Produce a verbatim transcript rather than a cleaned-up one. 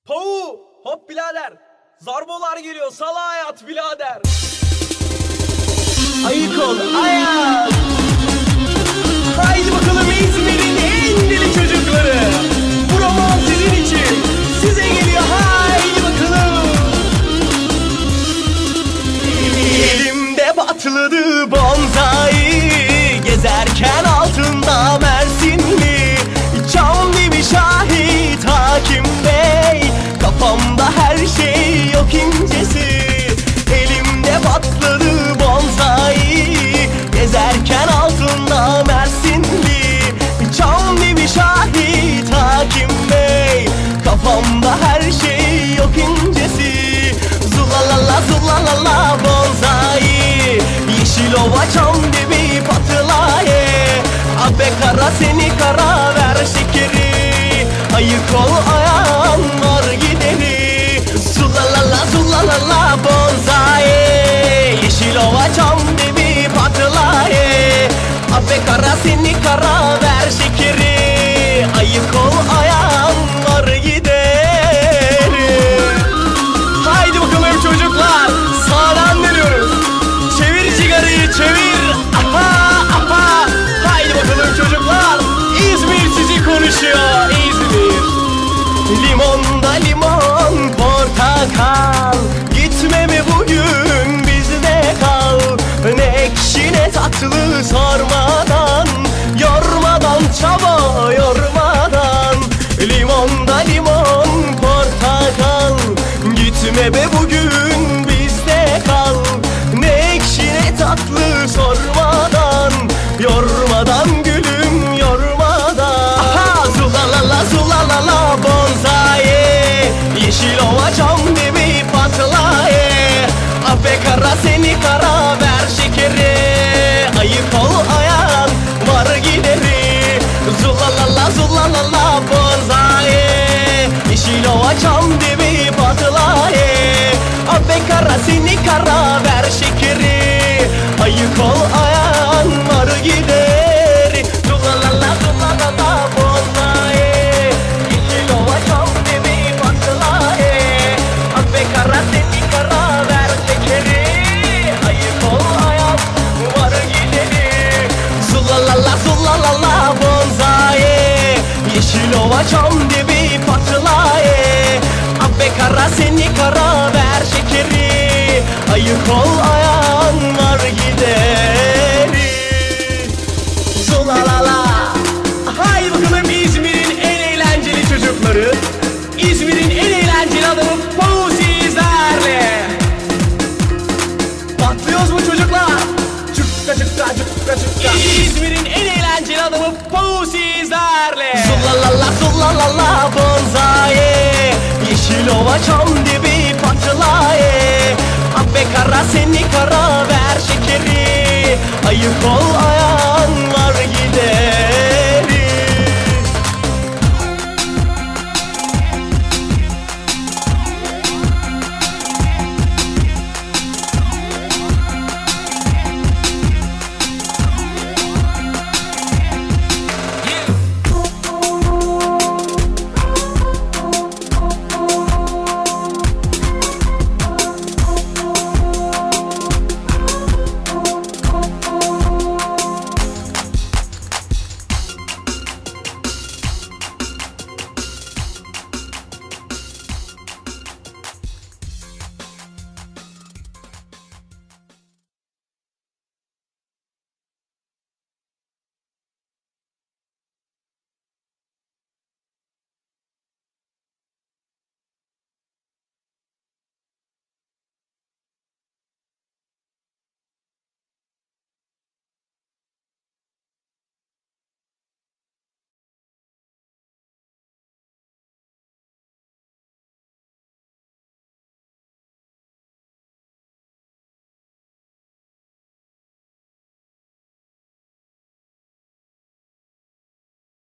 Pau, hop birader. Zarbolar geliyor, sala hayat birader. Ayık ol, ayak. Haydi bakalım İzmir'in en deli çocukları. Bu roman sizin için, size geliyor, haydi bakalım. Elimde patladı bonzai, gezerken altında Mersinli. Çam gibi şahit hakim bey, kafamda her şey yok incesi. Elimde patladı bonzai, gezerken altında Mersinli. Çam gibi şahit hakim bey, kafamda her şey yok incesi. Zulalala zulalala bonzai, yeşil ova çam gibi patlaye. Abe kara seni kara ver şekeri, ayık ol ayağın var gideri. Zulalala zulalala bonzai, yeşil ova çam gibi patlaye. Abe kara seni kara ver şekeri, ayık ol ayağın var gideri. Haydi bakalım çocuklar, sağdan dönüyoruz. Çevir sigarayı çevir. Aha aha. Haydi bakalım çocuklar, İzmir sizi konuşuyor, İzmir. Limonda limon portakal, gitme mi bugün bizde kal. Ne ekşi ne tatlı sormadan, yormadan çaba yormadan. Limonda limon portakal, gitme be bugün bizde kal. Ne ekşi ne tatlı sormadan, yormadan gülüm yormadan. Aha zulalala zulalala bonzai, yeşil ova çam gibi patlaye. Abe kara seni kara ver şekeri, ayık ol ayağın var gideri. Zulalala zulalala bonzai, yeşil ova çam gibi patlaye. Abe kara seni kara ver şekeri, ayık ol ayağın var gideri. Zulalala zulalala bonzai, yeşil ova çam gibi patlaye. Abe kara seni kara ver şekeri, ayık ol ayağın var gideri. Zulalala zulalala bonzai, yeşil ova çam gibi patlaye. Abe kara seni kara ver şekeri, ayık ol ayağın var gideri. Zulalala. Haydi bakalım İzmir'in en eğlenceli çocukları, İzmir'in en eğlenceli adamı Pau sizlerle. Patlıyoruz mu çocuklar? Cukka cukka cukka cukka. İzmir'in en eğlenceli adamı Pau sizlerle. Zulalala zulalala bonzai, yeşil ova çam dibi patlaye. Abe kara seni kara ver şekeri, ayık ol